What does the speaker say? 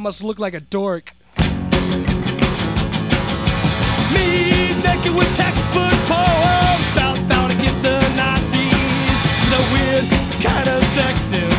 must look like a dork. Me naked with textbook poems about found against the Nazis. The weird kind of sexism.